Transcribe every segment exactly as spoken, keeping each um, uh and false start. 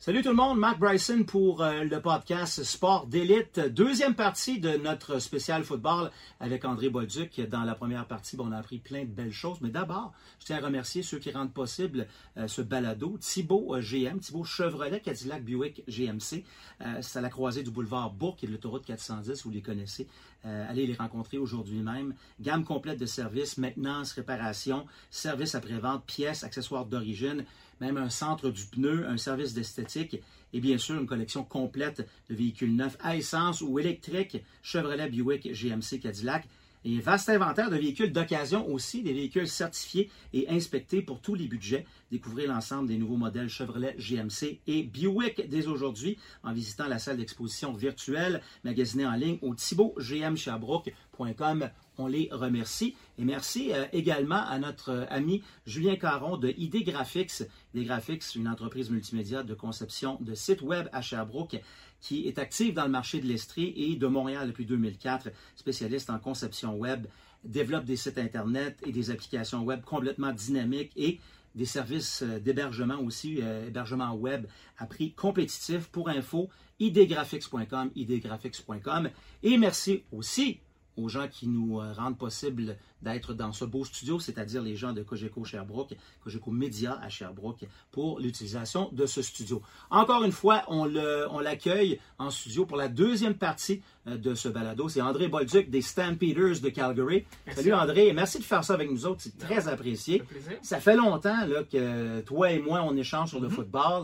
Salut tout le monde, Mark Bryson pour euh, le podcast Sport d'élite. Deuxième partie de notre spécial football avec André Bolduc. Dans la première partie, bon, on a appris plein de belles choses. Mais d'abord, je tiens à remercier ceux qui rendent possible euh, ce balado. Thibaut euh, G M, Thibaut Chevrolet, Cadillac Buick G M C. Euh, c'est à la croisée du boulevard Bourque et de l'autoroute quatre cent dix, vous les connaissez. Euh, allez les rencontrer aujourd'hui même. Gamme complète de services, maintenance, réparation, services après-vente, pièces, accessoires d'origine, même un centre du pneu, un service d'esthétique et bien sûr une collection complète de véhicules neufs à essence ou électriques, Chevrolet, Buick, G M C, Cadillac. Et vaste inventaire de véhicules d'occasion aussi, des véhicules certifiés et inspectés pour tous les budgets. Découvrez l'ensemble des nouveaux modèles Chevrolet, G M C et Buick dès aujourd'hui en visitant la salle d'exposition virtuelle, magasinée en ligne au thibaut g m sherbrooke point com. On les remercie. Et merci euh, également à notre euh, ami Julien Caron de I D Graphics. I D Graphics, une entreprise multimédia de conception de sites web à Sherbrooke qui est active dans le marché de l'Estrie et de Montréal depuis deux mille quatre, spécialiste en conception web, développe des sites Internet et des applications web complètement dynamiques et des services d'hébergement aussi, euh, hébergement web à prix compétitif. Pour info, i d graphics point com, i d graphics point com. Et merci aussi aux gens qui nous rendent possible d'être dans ce beau studio, c'est-à-dire les gens de Cogeco Sherbrooke, Cogeco Média à Sherbrooke, pour l'utilisation de ce studio. Encore une fois, on, le, on l'accueille en studio pour la deuxième partie de ce balado. C'est André Bolduc des Stampeders de Calgary. Merci. Salut André, et merci de faire ça avec nous autres, c'est très apprécié. Ça fait longtemps là, que toi et moi, on échange sur le mm-hmm. football.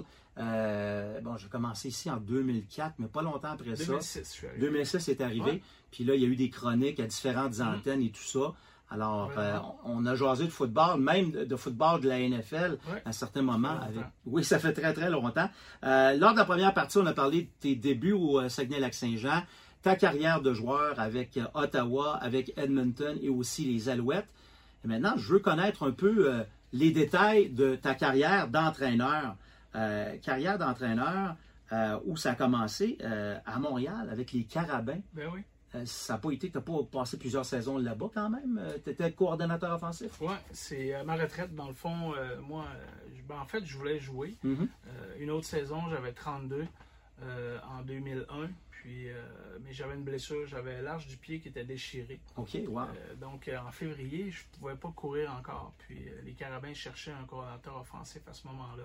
Euh, bon, j'ai commencé ici en deux mille quatre, mais pas longtemps après ça. deux mille six, je suis arrivé. deux mille six est arrivé. Ouais. Puis là, il y a eu des chroniques à différentes antennes mmh. et tout ça. Alors, ouais, euh, on a jasé de football, même de, de football de la N F L ouais. à certains moments. Avec... Oui, ça fait très, très longtemps. Euh, lors de la première partie, on a parlé de tes débuts au euh, Saguenay-Lac-Saint-Jean, ta carrière de joueur avec euh, Ottawa, avec Edmonton et aussi les Alouettes. Et maintenant, je veux connaître un peu euh, les détails de ta carrière d'entraîneur. Euh, carrière d'entraîneur euh, où ça a commencé euh, à Montréal avec les Carabins. Ben oui. Euh, ça n'a pas été, tu n'as pas passé plusieurs saisons là-bas quand même? Euh, tu étais coordonnateur offensif? Oui, c'est euh, ma retraite. Dans le fond, euh, moi, euh, ben, en fait, je voulais jouer. Mm-hmm. euh, une autre saison, j'avais trente-deux euh, en deux mille un. Puis, euh, mais j'avais une blessure, j'avais l'arche du pied qui était déchirée. OK, wow. Euh, donc, euh, en février, je ne pouvais pas courir encore. Puis, euh, les Carabins cherchaient un coordonnateur offensif à ce moment-là.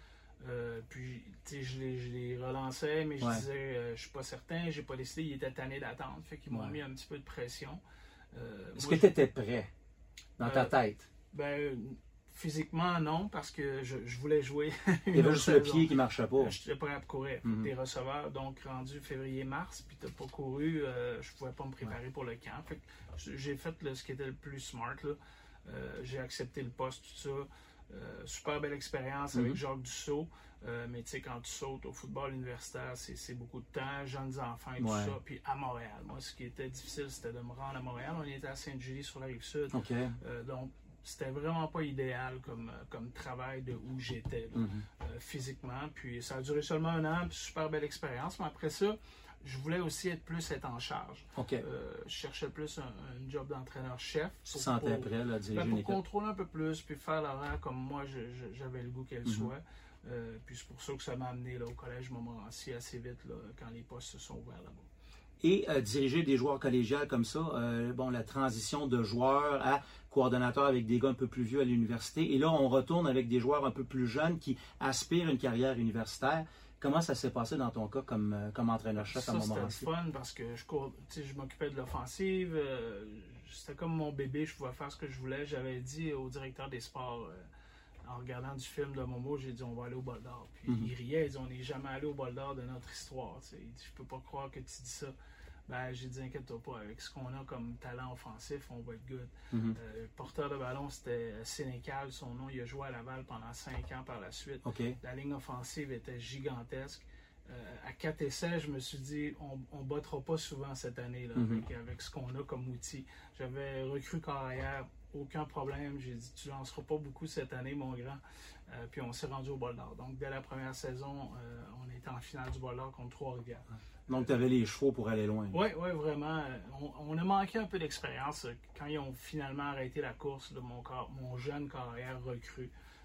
Euh, puis, tu sais, je les, je les relançais, mais je ouais. disais, euh, je suis pas certain, j'ai pas décidé, ils étaient tannés d'attendre. Fait qu'ils m'ont ouais. mis un petit peu de pression. Euh, Est-ce que tu étais prêt dans euh, ta tête? Ben, physiquement, non, parce que je, je voulais jouer. Il y avait juste le pied qui marchait pas. Je n'étais prêt à courir. Mm-hmm. Des receveurs, donc rendu février-mars, puis tu n'as pas couru, euh, je pouvais pas me préparer ouais. pour le camp. Fait que j'ai fait là, ce qui était le plus smart. Là. Euh, j'ai accepté le poste, tout ça. Euh, super belle expérience avec mm-hmm. Jacques Dussault, euh, mais tu sais, quand tu sautes au football universitaire, c'est beaucoup de temps, jeunes enfants et tout ouais. ça. Puis à Montréal, moi, ce qui était difficile, c'était de me rendre à Montréal. On était à Sainte-Julie sur la Rive-Sud. Okay. Euh, donc, c'était vraiment pas idéal comme, comme travail de où j'étais mm-hmm. euh, physiquement. Puis ça a duré seulement un an, puis super belle expérience. Mais après ça, je voulais aussi être plus être en charge. Okay. Euh, je cherchais plus un, un job d'entraîneur-chef. Tu te sentais prêt à diriger ben, une Pour contrôler un peu plus, puis faire l'horaire comme moi, j'avais le goût qu'elle mm-hmm. soit. Euh, puis c'est pour ça que ça m'a amené là, au collège Montmorency assez vite là, quand les postes se sont ouverts là-bas. Et euh, diriger des joueurs collégiales comme ça, euh, bon, la transition de joueur à coordonnateur avec des gars un peu plus vieux à l'université. Et là, on retourne avec des joueurs un peu plus jeunes qui aspirent à une carrière universitaire. Comment ça s'est passé dans ton cas comme, comme entraîneur-chef à Montmorency? C'était fun parce que je, je m'occupais de l'offensive. Euh, c'était comme mon bébé, je pouvais faire ce que je voulais. J'avais dit au directeur des sports, euh, en regardant du film de Momo, j'ai dit on va aller au Bol d'Or. Puis mm-hmm. il riait, il dit on n'est jamais allé au Bol d'Or de notre histoire. T'sais. Il dit je peux pas croire que tu dis ça. Ben, j'ai dit, inquiète-toi pas, avec ce qu'on a comme talent offensif, on va être good. Mm-hmm. euh, le porteur de ballon, c'était Sénécal, son nom, il a joué à Laval pendant cinq ans par la suite. Okay. La ligne offensive était gigantesque. Euh, à quatre essais, je me suis dit, on ne battra pas souvent cette année là, mm-hmm. avec, avec ce qu'on a comme outil. J'avais recru carrière, aucun problème. J'ai dit, tu ne lanceras pas beaucoup cette année, mon grand. Euh, puis on s'est rendu au Bol d'Or. Donc, dès la première saison, euh, on était en finale du Bol d'Or contre Trois-Rivières. Donc, tu avais les chevaux pour aller loin. Oui, oui, vraiment. On, on a manqué un peu d'expérience. Quand ils ont finalement arrêté la course, là, mon, mon jeune carrière recrue,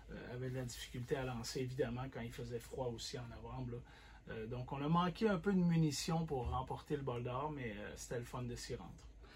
euh, avait de la difficulté à lancer, évidemment, quand il faisait froid aussi en novembre. Là. Euh, donc, on a manqué un peu de munitions pour remporter le bol d'or, mais euh, c'était le fun de s'y rendre.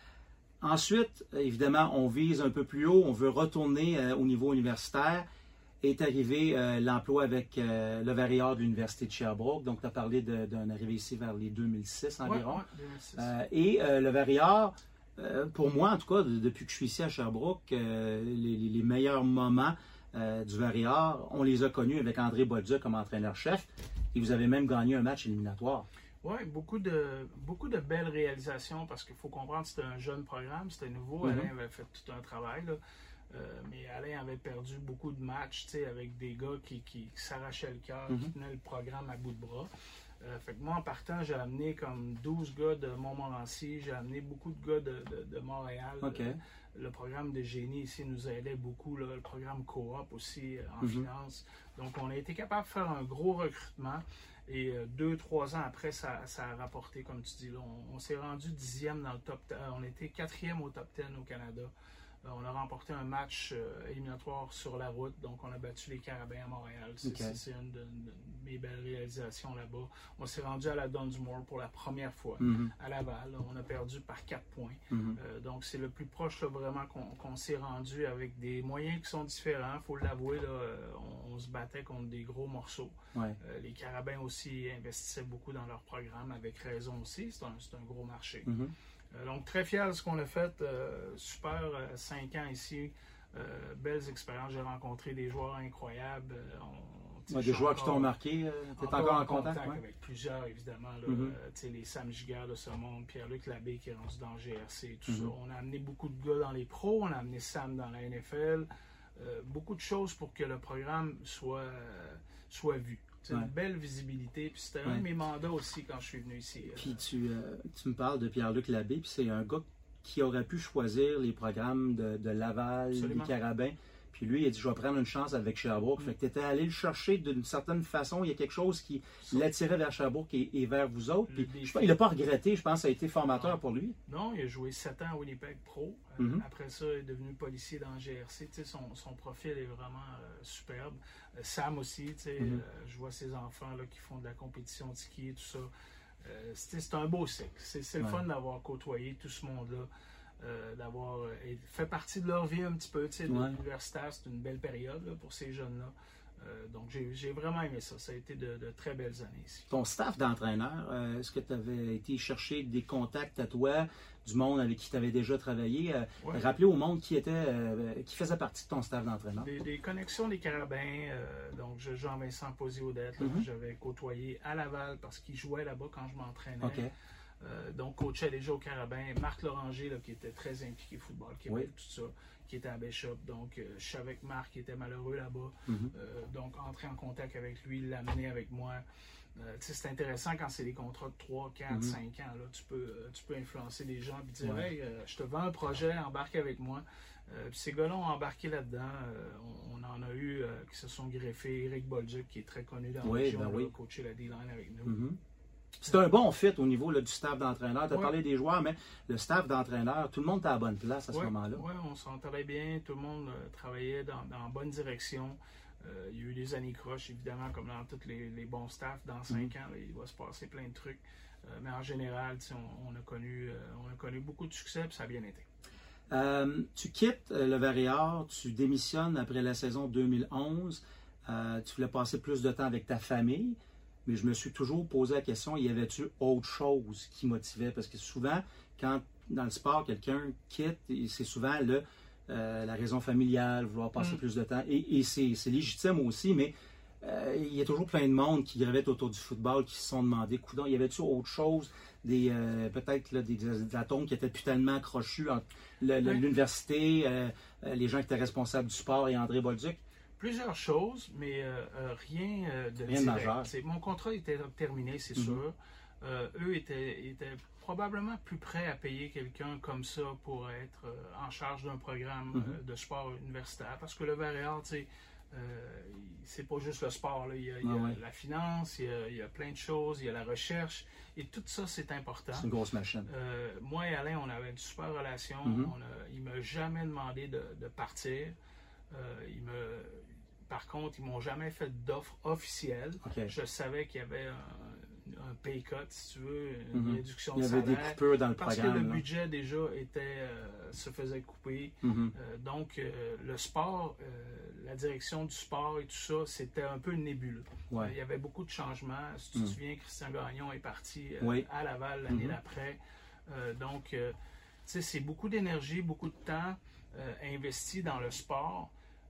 Ensuite, évidemment, on vise un peu plus haut, on veut retourner euh, au niveau universitaire. Est arrivé euh, l'emploi avec euh, le Varéor de l'Université de Sherbrooke. Donc, tu as parlé d'une arrivée ici vers les deux mille six environ. Ouais, ouais, deux mille six. Euh, et euh, le Varéor, euh, pour moi, en tout cas, de, depuis que je suis ici à Sherbrooke, euh, les, les meilleurs moments euh, du Varéor, on les a connus avec André Bolduc comme entraîneur-chef. Et vous avez même gagné un match éliminatoire. Oui, beaucoup de, beaucoup de belles réalisations parce qu'il faut comprendre que c'était un jeune programme, c'était nouveau. Mm-hmm. Alain avait fait tout un travail, là. Euh, mais Alain avait perdu beaucoup de matchs avec des gars qui, qui, qui s'arrachaient le cœur, mm-hmm. qui tenaient le programme à bout de bras. Euh, fait que moi, en partant, j'ai amené comme douze gars de Montmorency, j'ai amené beaucoup de gars de, de, de Montréal. Okay. Euh, le programme de génie ici nous aidait beaucoup, là, le programme coop aussi euh, en mm-hmm. finance. Donc, on a été capable de faire un gros recrutement. Et euh, deux, trois ans après, ça, ça a rapporté, comme tu dis. Là, on, on s'est rendu dixième dans le top dix. On était quatrième au top dix au Canada. Euh, on a remporté un match euh, éliminatoire sur la route. Donc, on a battu les Carabins à Montréal. C'est okay. une de, de mes belles réalisations là-bas. On s'est rendu à la Dunsmore pour la première fois, mm-hmm. à Laval. Là, on a perdu par quatre points. Mm-hmm. Euh, donc, c'est le plus proche là, vraiment qu'on qu'on s'est rendu avec des moyens qui sont différents. Il faut l'avouer, là, on, on se battait contre des gros morceaux. Ouais. Euh, les Carabins aussi investissaient beaucoup dans leur programme, avec raison aussi. C'est un, c'est un gros marché. Mm-hmm. Euh, donc, très fier de ce qu'on a fait. Euh, super, euh, cinq ans ici. Euh, belles expériences. J'ai rencontré des joueurs incroyables. Euh, on, ouais, des joueurs encore, qui t'ont marqué. Euh, tu es encore, encore en contact, contact ouais? avec plusieurs, évidemment. Là, mm-hmm. euh, les Sam Giguère de ce monde, Pierre-Luc Labbé qui est rendu dans G R C, tout mm-hmm. ça. On a amené beaucoup de gars dans les pros. On a amené Sam dans la N F L. Euh, beaucoup de choses pour que le programme soit, euh, soit vu. C'est ouais. une belle visibilité. Puis c'était ouais. un de mes mandats aussi quand je suis venu ici. Puis tu, euh, tu me parles de Pierre-Luc Labbé, puis c'est un gars qui aurait pu choisir les programmes de, de Laval, Absolument. des Carabins. Puis lui, il a dit, je vais prendre une chance avec Sherbrooke. Mm. Fait que tu étais allé le chercher d'une certaine façon. Il y a quelque chose qui l'attirait vers Sherbrooke et, et vers vous autres. Puis, je pense, il n'a pas regretté. Je pense que ça a été formateur non. pour lui. Non, il a joué sept ans à Winnipeg Pro. Mm-hmm. Euh, après ça, il est devenu policier dans G R C. Son, son profil est vraiment euh, superbe. Euh, Sam aussi, mm-hmm. euh, je vois ses enfants là, qui font de la compétition de ski et tout ça. Euh, c'est un beau cycle. C'est le ouais. fun d'avoir côtoyé tout ce monde-là. Euh, d'avoir euh, fait partie de leur vie un petit peu, tu sais, de ouais. l'universitaire, c'est une belle période là, pour ces jeunes-là. Euh, donc, j'ai vraiment aimé ça. Ça a été de, de très belles années ici. Ton staff d'entraîneur, euh, est-ce que tu avais été chercher des contacts à toi, du monde avec qui tu avais déjà travaillé? Euh, ouais. Rappelez au monde qui était, euh, qui faisait partie de ton staff d'entraîneur. Des, des connexions des Carabins, euh, donc Jean-Vincent Posy-Odette, mm-hmm. que j'avais côtoyé à Laval parce qu'il jouait là-bas quand je m'entraînais. Okay. Euh, donc, coachait déjà au Carabin. Marc Loranger, là, qui était très impliqué football, Québec, oui. tout ça, qui était à Bishop. Donc, euh, je savais que Marc était malheureux là-bas. Mm-hmm. euh, donc, entrer en contact avec lui, l'amener avec moi. Euh, c'est intéressant quand c'est des contrats de trois, quatre, mm-hmm. cinq ans. Là, tu, peux, euh, tu peux influencer les gens et dire ouais. Hey, euh, je te vends un projet, embarque avec moi. Euh, puis ces gars-là ont embarqué là-dedans. Euh, on, on en a eu euh, qui se sont greffés. Éric Bolduc, qui est très connu dans oui, la région, ben là, oui. coaché la D-line avec nous. Mm-hmm. C'est un bon fit au niveau là, du staff d'entraîneur. Tu as ouais. parlé des joueurs, mais le staff d'entraîneur, tout le monde est à la bonne place à ouais. ce moment-là. Oui, on s'entendait bien. Tout le monde euh, travaillait dans, dans la bonne direction. Euh, il y a eu des années croches, évidemment, comme dans tous les, les bons staffs. Dans cinq mm-hmm. ans, là, il va se passer plein de trucs. Euh, mais en général, on, on, a connu, euh, on a connu beaucoup de succès et ça a bien été. Euh, tu quittes euh, le Varéor, tu démissionnes après la saison deux mille onze. Euh, tu voulais passer plus de temps avec ta famille. Mais je me suis toujours posé la question, y avait-tu autre chose qui motivait? Parce que souvent, quand dans le sport, quelqu'un quitte, c'est souvent le, euh, la raison familiale, vouloir passer mm. plus de temps. Et, et c'est légitime aussi, mais euh, il y a toujours plein de monde qui gravitent autour du football, qui se sont demandé, coudonc, y avait-tu autre chose? Des euh, peut-être des, des atomes qui étaient plus tellement accrochus entre l'université, euh, les gens qui étaient responsables du sport et André Bolduc? Plusieurs choses, mais euh, euh, rien euh, de rien direct. Mon contrat était terminé, c'est mm-hmm. sûr. Euh, eux étaient, étaient probablement plus prêts à payer quelqu'un comme ça pour être euh, en charge d'un programme mm-hmm. euh, de sport universitaire. Parce que le Varéor, tu sais, euh, c'est pas juste le sport. Là. Il y a, il y a ah ouais. la finance, il y, a, il y a plein de choses, il y a la recherche. Et tout ça, c'est important. C'est une grosse machine. Euh, moi et Alain, on avait une super relation. Mm-hmm. on a, il ne m'a jamais demandé de, de partir. Euh, il me... par contre, ils m'ont jamais fait d'offre officielle. Okay. Je savais qu'il y avait un, un pay cut, si tu veux, une mm-hmm. réduction de salaire. Il y avait des coupures dans le parce programme. Parce que le là. budget déjà était, euh, se faisait couper. Mm-hmm. Euh, donc, euh, le sport, euh, la direction du sport et tout ça, c'était un peu nébuleux. Ouais. Euh, il y avait beaucoup de changements. Si tu te mm. souviens, Christian Gagnon est parti euh, oui. à Laval l'année mm-hmm. d'après. Euh, donc, euh, tu sais, c'est beaucoup d'énergie, beaucoup de temps euh, investi dans le sport.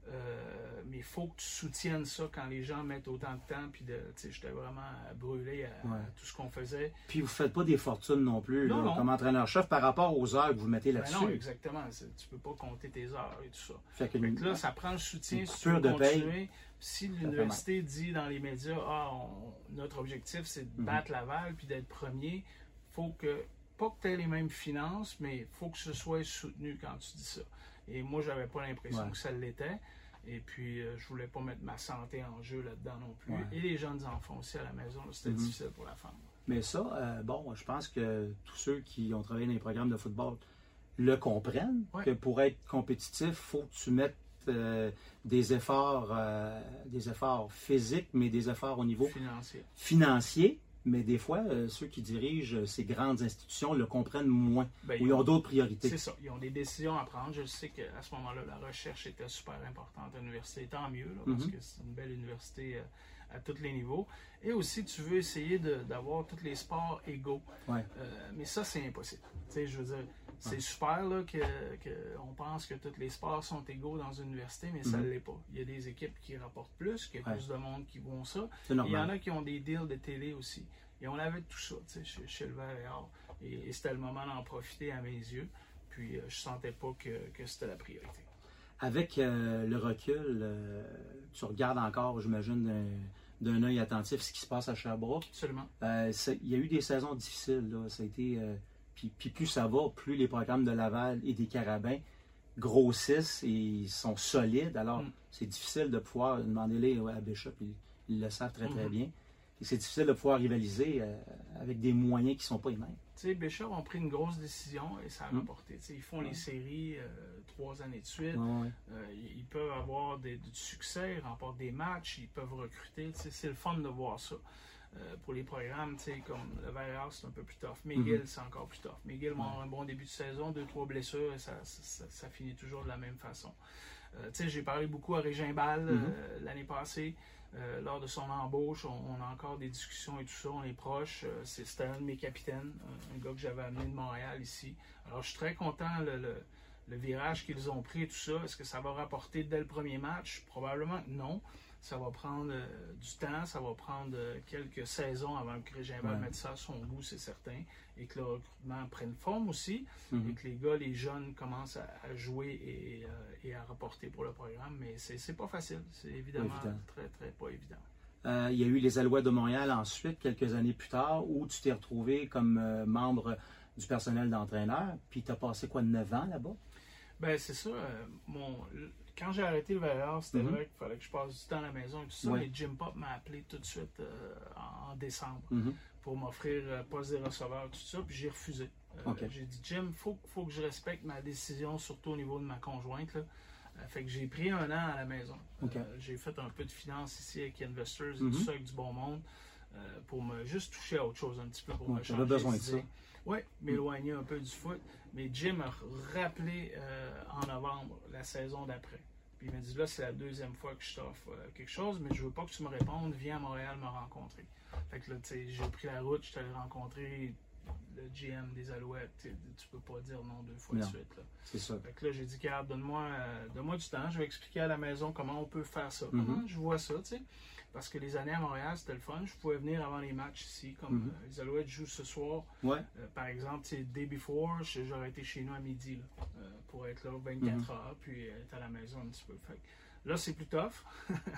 Euh, mais il faut que tu soutiennes ça quand les gens mettent autant de temps. Puis, j'étais vraiment brûlé à, ouais. à tout ce qu'on faisait. Puis, vous ne faites pas des fortunes non plus non, là, non. comme entraîneur-chef par rapport aux heures que vous mettez là-dessus. Ben non, exactement. Tu ne peux pas compter tes heures et tout ça. Fait que, fait que là, ça prend le soutien une si tu veux de continuer. paye, si l'université dit dans les médias, ah, on, notre objectif, c'est de battre mm-hmm. Laval puis d'être premier, faut que, pas que tu aies les mêmes finances, mais il faut que ce soit soutenu quand tu dis ça. Et moi, j'avais pas l'impression ouais. que ça l'était. Et puis, euh, je voulais pas mettre ma santé en jeu là-dedans non plus. Ouais. Et les jeunes enfants aussi à la maison, c'était mm-hmm. difficile pour la femme. Mais ça, euh, bon, je pense que tous ceux qui ont travaillé dans les programmes de football le comprennent, ouais. que pour être compétitif, il faut que tu mettes euh, des efforts euh, des efforts physiques, mais des efforts au niveau financier. financier. Mais des fois, euh, ceux qui dirigent ces grandes institutions le comprennent moins, ben, ou ils ont, ont d'autres priorités. C'est ça, ils ont des décisions à prendre. Je sais qu'à ce moment-là, la recherche était super importante à l'université, tant mieux, là, parce mm-hmm. que c'est une belle université euh, à tous les niveaux. Et aussi, tu veux essayer de, d'avoir tous les sports égaux. Ouais. Euh, mais ça, c'est impossible. Tu sais, je veux dire, c'est ouais. super là, que, que on pense que tous les sports sont égaux dans une université, mais mm-hmm. ça ne l'est pas. Il y a des équipes qui rapportent plus, qu'il y a ouais. plus de monde qui vont ça. Il y en a qui ont des deals de télé aussi. Et on avait tout ça, tu sais, chez, chez le Vert et, et, et c'était le moment d'en profiter à mes yeux. Puis euh, je sentais pas que, que c'était la priorité. Avec euh, le recul, euh, tu regardes encore, j'imagine, d'un, d'un œil attentif ce qui se passe à Sherbrooke. Absolument. Euh, il y a eu des saisons difficiles, là. Ça a été, euh, puis, puis plus ça va, plus les programmes de Laval et des Carabins grossissent et sont solides. Alors, mm. c'est difficile de pouvoir demander-les à Bishop, ils, ils le savent très, très mm-hmm. bien. Et c'est difficile de pouvoir rivaliser euh, avec des moyens qui ne sont pas les mêmes. Tu sais, Bishop ont pris une grosse décision et ça a mmh. rapporté. T'sais, ils font ouais. les séries euh, trois années de suite. Ouais, ouais. Euh, ils peuvent avoir des, du succès, ils remportent des matchs, ils peuvent recruter. C'est le fun de voir ça. Euh, pour les programmes, comme le Vert, c'est un peu plus tough. McGill, mmh. c'est encore plus tough. McGill ouais. a un bon début de saison, deux, trois blessures et ça, ça, ça, ça finit toujours de la même façon. Euh, j'ai parlé beaucoup à Régimbal mmh. euh, l'année passée. Euh, lors de son embauche, on, on a encore des discussions et tout ça, on est proches. Euh, C'était un de mes capitaines, un, un gars que j'avais amené de Montréal ici. Alors je suis très content le, le, le virage qu'ils ont pris et tout ça. Est-ce que ça va rapporter dès le premier match? Probablement que non. Ça va prendre euh, du temps, ça va prendre euh, quelques saisons avant que Régimbal ouais. mette ça à son goût, c'est certain. Et que le recrutement prenne forme aussi. Mm-hmm. Et que les gars, les jeunes commencent à, à jouer et, euh, et à rapporter pour le programme. Mais c'est pas facile. C'est évidemment évident. très, très pas évident. Euh, il y a eu les Alouettes de Montréal ensuite, quelques années plus tard, où tu t'es retrouvé comme euh, membre du personnel d'entraîneur. Puis tu as passé quoi, neuf ans là-bas? Ben c'est ça. Euh, mon... Quand j'ai arrêté le Vert, c'était mm-hmm. vrai qu'il fallait que je passe du temps à la maison et tout ça, ouais. mais Jim Pop m'a appelé tout de suite euh, en, en décembre mm-hmm. pour m'offrir euh, poste des receveurs, tout ça, puis j'ai refusé. Euh, okay. J'ai dit, Jim, il faut, faut que je respecte ma décision, surtout au niveau de ma conjointe. Là. Euh, fait que j'ai pris un an à la maison. Okay. Euh, j'ai fait un peu de finance ici avec Investors et mm-hmm. tout ça, avec du bon monde, euh, pour me juste toucher à autre chose un petit peu, pour ouais, me changer. J'avais besoin de ça. Oui, m'éloigner un peu du foot. Mais Jim m'a rappelé euh, en novembre, la saison d'après. Puis il m'a dit, là, c'est la deuxième fois que je t'offre euh, quelque chose, mais je veux pas que tu me répondes, viens à Montréal me rencontrer. Fait que là, tu sais, j'ai pris la route, je suis allé rencontrer le G M des Alouettes. Tu peux pas dire non deux fois non. de suite. C'est ça. Fait que là, j'ai dit, Carl, donne-moi euh, donne-moi du temps, je vais expliquer à la maison comment on peut faire ça, mm-hmm. comment je vois ça, tu sais. Parce que les années à Montréal, c'était le fun. Je pouvais venir avant les matchs ici, comme mm-hmm. euh, les Alouettes jouent ce soir. Ouais. Euh, par exemple, day before, j'aurais été chez nous à midi là, euh, pour être là vingt-quatre mm-hmm. heures, puis être à la maison un petit peu. Fait que là, c'est plus tough.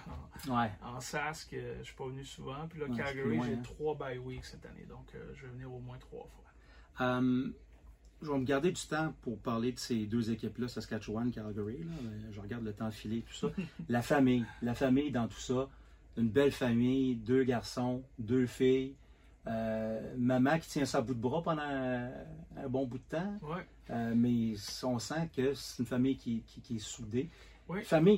en, ouais. en Sask, euh, je ne suis pas venu souvent. Puis là, ouais, Calgary, j'ai hein. trois bye weeks cette année. Donc, euh, je vais venir au moins trois fois. Um, je vais me garder du temps pour parler de ces deux équipes-là, Saskatchewan, Calgary. Là. Je regarde le temps filer, tout ça. La famille. La famille dans tout ça. Une belle famille, deux garçons, deux filles. Euh, maman qui tient ça à bout de bras pendant un, un bon bout de temps. Ouais. Euh, mais on sent que c'est une famille qui, qui, qui est soudée. Ouais. Famille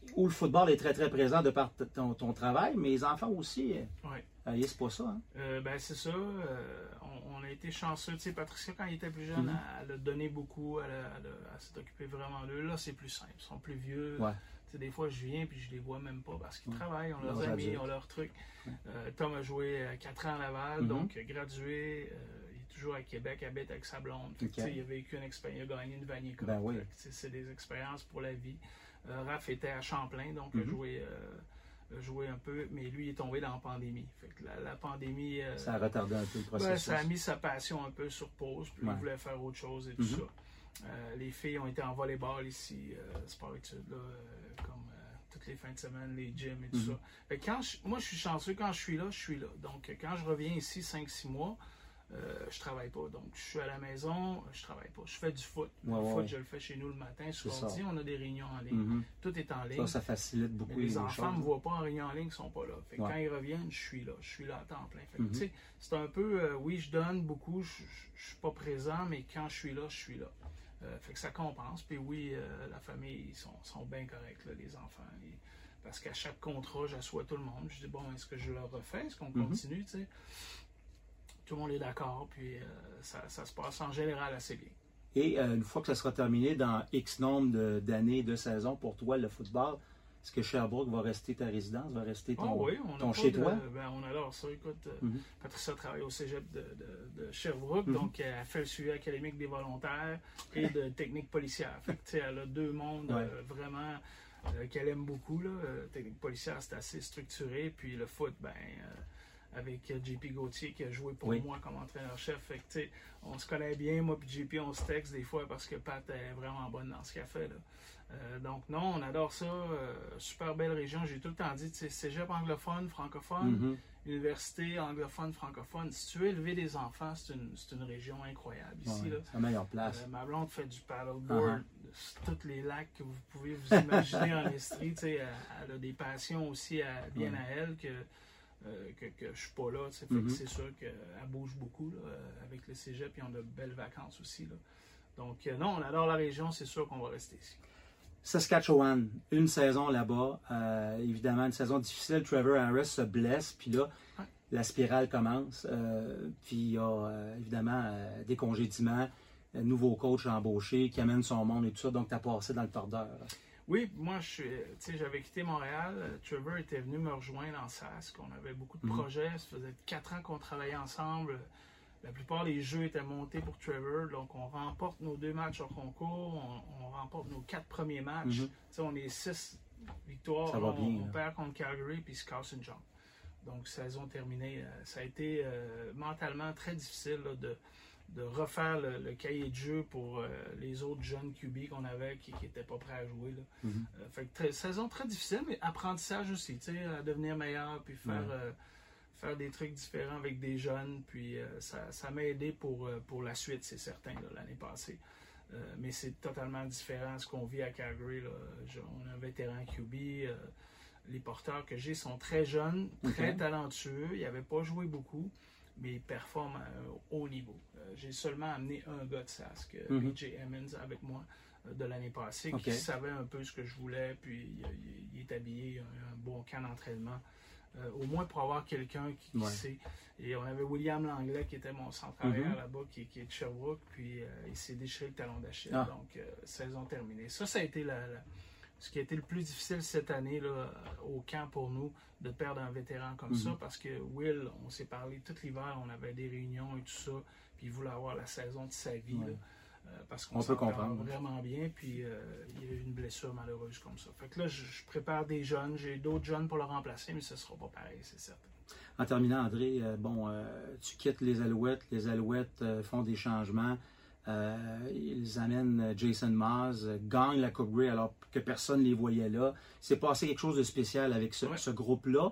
où le football est très, très présent de par ton, ton travail, mais les enfants aussi, Oui. euh, c'est pas ça. Hein? Euh, ben, c'est ça. Euh, on, on a été chanceux. Tu sais, Patricia, quand il était plus jeune, Mm-hmm. elle, elle a donné beaucoup. Elle, a- elle, a- elle s'est occupée vraiment d'eux. Là, c'est plus simple. Ils sont plus vieux. Ouais. Tu sais, des fois, je viens et je les vois même pas parce qu'ils Ouais. travaillent, ont leurs Leurs amis, adultes. ont leurs trucs. Ouais. Euh, Tom a joué euh, quatre ans à Laval, Mm-hmm. donc euh, gradué. Euh, il est toujours à Québec, habite avec sa blonde. Fait que, Ok. tu sais, il a vécu une expérience, il a gagné une Vanier Cup. Ben oui. Fait que, tu sais, c'est des expériences pour la vie. Euh, Raph était à Champlain, donc Mm-hmm. a joué. Euh, a joué un peu, mais lui il est tombé dans la pandémie. Fait que la, la pandémie, euh, Ça a retardé un peu le processus. ben, ça a mis sa passion un peu sur pause, puis Ouais. il voulait faire autre chose et tout Mm-hmm. ça. Euh, les filles ont été en volleyball ici, euh, sport-études, là, euh, comme euh, toutes les fins de semaine, les gyms et tout Mm-hmm. ça. Fait que quand je- moi, je suis chanceux, quand je suis là, je suis là. Donc, quand je reviens ici cinq six mois, euh, je travaille pas. Donc, je suis à la maison, je travaille pas. Je fais du foot. Ouais, le ouais, foot, ouais. je le fais chez nous le matin. Sur C'est ça. ordi, on a des réunions en ligne. Mm-hmm. Tout est en ligne. Ça, ça facilite beaucoup Mais les les enfants ne choses. me voient pas en réunion en ligne, ils sont pas là. Fait que Ouais. quand ils reviennent, je suis là. Je suis là à temps plein. Fait que, Mhm. tu sais, c'est un peu, euh, oui, je donne beaucoup, je ne suis pas présent, mais quand je suis là, je suis là. Euh, fait que ça compense. Puis oui, euh, la famille, ils sont, sont bien corrects, là, les enfants. Et- parce qu'à chaque contrat, j'assois tout le monde. Je dis, bon, est-ce que je le refais? Est-ce qu'on Mhm. continue? Tu sais? Tout le monde est d'accord, puis euh, ça, ça se passe en général assez bien. Et euh, une fois que ça sera terminé dans X nombre de- d'années, de saisons, pour toi, le football, est-ce que Sherbrooke va rester ta résidence, va rester ton, Ah oui, on a ton pas chez de- toi? ben, on adore ça. Écoute, euh, Mhm. Patricia travaille au cégep de, de- de Sherbrooke, Mhm. donc elle fait le suivi académique des volontaires et de technique policière. Fait que, tu sais, elle a deux mondes Ouais. euh, vraiment euh, qu'elle aime beaucoup. Là. Euh, technique policière, c'est assez structuré. Puis le foot, ben, euh, avec J P Gauthier qui a joué pour Oui. moi comme entraîneur-chef. Fait que, tu sais, on se connaît bien, moi puis J P, on se texte des fois parce que Pat est vraiment bonne dans ce qu'elle fait. Là. Euh, donc non, on adore ça. Euh, super belle région. J'ai tout le temps dit, tu sais, cégep anglophone, francophone, Mhm. université anglophone, francophone. Si tu veux élever des enfants, c'est une, c'est une région incroyable ici. Ouais, là. c'est la meilleure place. Euh, ma blonde fait du paddleboard, Uh-huh. tous les lacs que vous pouvez vous imaginer en Estrie. Tu sais, elle, elle a des passions aussi à- bien Ouais. à elle que, euh, que, que je suis pas là. Tu sais. Fait Mhm. que c'est sûr qu'elle bouge beaucoup là, euh, avec le cégep, puis on a de belles vacances aussi. Là. Donc euh, non, on adore la région, c'est sûr qu'on va rester ici. Saskatchewan, une saison là-bas. Euh, évidemment, une saison difficile. Trevor Harris se blesse, puis là, Ouais. la spirale commence. Euh, puis il y a euh, évidemment euh, des congédiements, un nouveau coach embauché qui amène son monde et tout ça. Donc, tu as passé dans le tordeur. Oui, moi, je suis, tu sais, j'avais quitté Montréal. Euh, Trevor était venu me rejoindre en Sask. On avait beaucoup de Mhm. projets. Ça faisait quatre ans qu'on travaillait ensemble. La plupart des jeux étaient montés pour Trevor. Donc, on remporte nos deux matchs au concours. On, on remporte nos quatre premiers matchs. Mhm. Tu sais, on est six victoires. Ça va on, bien, on là. perd contre Calgary puis Scarson Jump. Donc, saison terminée. Euh, Ça a été euh, mentalement très difficile là, de, de refaire le, le cahier de jeu pour euh, les autres jeunes Q B qu'on avait qui n'étaient pas prêts à jouer. Là. Mhm. Euh, fait que très- saison très difficile, mais apprentissage aussi, tu sais, à devenir meilleur, puis faire, Ouais. euh, faire des trucs différents avec des jeunes, puis euh, ça, ça m'a aidé pour, euh, pour la suite, c'est certain, là, l'année passée. Euh, mais c'est totalement différent ce qu'on vit à Calgary. Là. Je- on a un vétéran Q B. euh, les porteurs que j'ai sont très jeunes, très Ok. talentueux. Ils n'avaient pas joué beaucoup, mais ils performent à un haut niveau. Euh, j'ai seulement amené un gars de Sask, euh, Mhm. B J Emmons, avec moi euh, de l'année passée, Ok. qui savait un peu ce que je voulais, puis il, il- il est habillé, il a un bon camp d'entraînement. Euh, au moins pour avoir quelqu'un qui, qui Ouais. sait. Et on avait William Langlais qui était mon centre arrière Mhm. là-bas, qui, qui est de Sherbrooke, puis euh, il s'est déchiré le talon d'Achille. Ah. Donc, euh, saison terminée. Ça, ça a été la, la- ce qui a été le plus difficile cette année là, au camp pour nous, de perdre un vétéran comme Mhm. ça, parce que Will, on s'est parlé tout l'hiver, on avait des réunions et tout ça, puis il voulait avoir la saison de sa vie. Ouais. Là, euh, parce qu'on On peut s'entend comprendre. vraiment bien, puis euh, il y a eu une blessure malheureuse comme ça. Fait que là, je, je prépare des jeunes, j'ai d'autres jeunes pour le remplacer, mais ce sera pas pareil, c'est certain. En terminant, André, euh, bon, euh, tu quittes les Alouettes. Les Alouettes euh, font des changements. Euh, ils amènent euh, Jason Maas, euh, gagnent la Coupe Grey alors que personne ne les voyait là. Il s'est passé quelque chose de spécial avec ce, Ouais. ce groupe-là.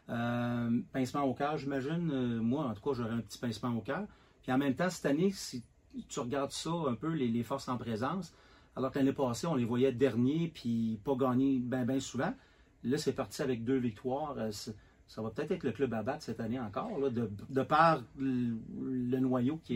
Euh, pincement au cœur, j'imagine. Euh, moi, en tout cas, j'aurais un petit pincement au cœur. Puis en même temps, cette année, si tu regardes ça un peu, les, les forces en présence, alors que l'année passée, on les voyait derniers puis pas gagner bien ben souvent. Là, c'est parti avec deux victoires. Euh, c'est- ça va peut-être être le club à battre cette année encore, là, de, de par le, le noyau qui est là.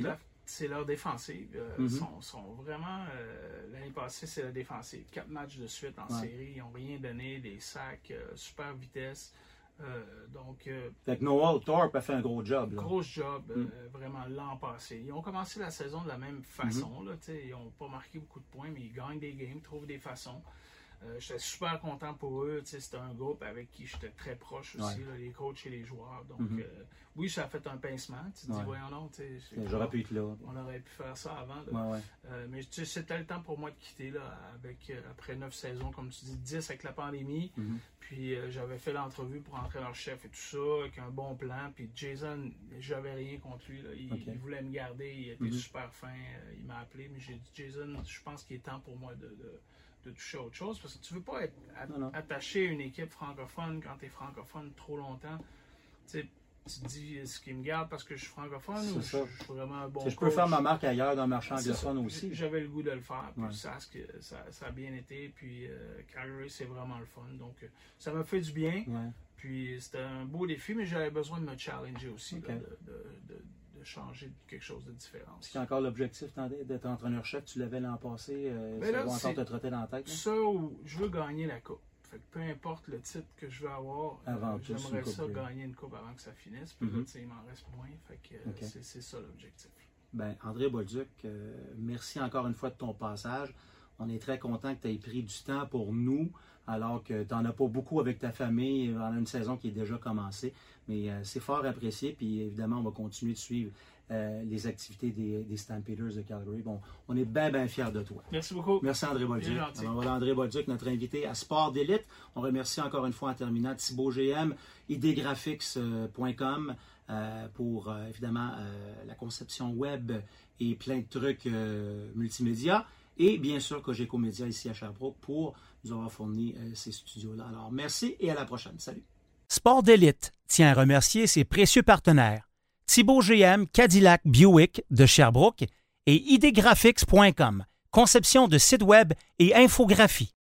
c'est leur défensive. Euh, Mm-hmm. sont, sont vraiment... Euh, l'année passée, c'est la défensive. Quatre matchs de suite en ouais. série. Ils n'ont rien donné. Des sacs, euh, super vitesse. Euh, donc... Euh, fait que Noah Thorpe a fait un gros job. Là. Gros job, mm. euh, vraiment l'an passé. Ils ont commencé la saison de la même façon. Mm-hmm. Là, ils n'ont pas marqué beaucoup de points, mais ils gagnent des games, trouvent des façons. Euh, j'étais super content pour eux. C'était un groupe avec qui j'étais très proche aussi, ouais. là, les coachs et les joueurs. Donc, mm-hmm. euh, oui, ça a fait un pincement. Tu te ouais. dis, voyons non. J'aurais pu être là. On aurait pu faire ça avant. Ouais, ouais. Euh, mais c'était le temps pour moi de quitter là, avec, euh, après neuf saisons, comme tu dis, dix avec la pandémie. Mm-hmm. Puis euh, j'avais fait l'entrevue pour entraîneur-chef et tout ça, avec un bon plan. Puis Jason, j'avais rien contre lui. Là. Il, okay. il voulait me garder, il était mm-hmm. super fin. Euh, il m'a appelé, mais j'ai dit, Jason, je pense qu'il est temps pour moi de... de de toucher à autre chose, parce que tu veux pas être a- non, non. attaché à une équipe francophone quand tu es francophone trop longtemps. Tu te dis, est-ce qu'il me garde parce que je suis francophone ou je, je suis vraiment un bon coach? Je peux faire ma marque ailleurs dans le marché anglophone aussi. J'avais le goût de le faire, puis ouais. ça, ça, ça a bien été, puis euh, Calgary, c'est vraiment le fun. Donc, euh, ça m'a fait du bien, ouais. puis c'était un beau défi, mais j'avais besoin de me challenger aussi, okay. là, de, de, de changer quelque chose de différent. C'est encore l'objectif d'être entraîneur-chef, tu l'avais l'an passé, euh, ben là, ça va encore te trotter dans la tête. Là? Ça où je veux gagner la coupe. Fait que peu importe le titre que je veux avoir, euh, j'aimerais ça de... gagner une coupe avant que ça finisse. Puis mm-hmm. là, il m'en reste moins. Fait que euh, okay. c'est ça l'objectif. Ben, André Bolduc, euh, merci encore une fois de ton passage. On est très content que tu aies pris du temps pour nous, alors que tu n'en as pas beaucoup avec ta famille. On a une saison qui est déjà commencée. Mais euh, c'est fort apprécié. Puis évidemment, on va continuer de suivre euh, les activités des, des Stampeders de Calgary. Bon, on est bien, bien fiers de toi. Merci beaucoup. Merci André Bolduc. Alors voilà André Bolduc, notre invité à Sport d'élite. On remercie encore une fois en terminant Thibaut G M, I D graphics point com euh, pour euh, évidemment euh, la conception web et plein de trucs euh, multimédia. Et bien sûr, Cogeco Média ici à Sherbrooke pour nous avoir fourni euh, ces studios-là. Alors, merci et à la prochaine. Salut. Sport d'élite tient à remercier ses précieux partenaires. Thibaut G M Cadillac Buick de Sherbrooke et I D graphics point com, conception de sites web et infographie.